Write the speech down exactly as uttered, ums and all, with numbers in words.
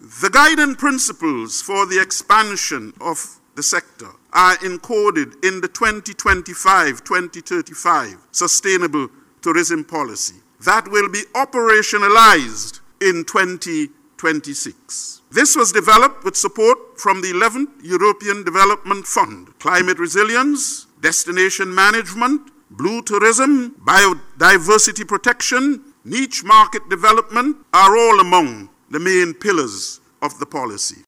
The guiding principles for the expansion of the sector are encoded in the twenty twenty-five to twenty thirty-five Sustainable Tourism Policy that will be operationalized in twenty twenty-six. This was developed with support from the eleventh European Development Fund. Climate resilience, destination management, blue tourism, biodiversity protection, niche market development are all among the main pillars of the policy.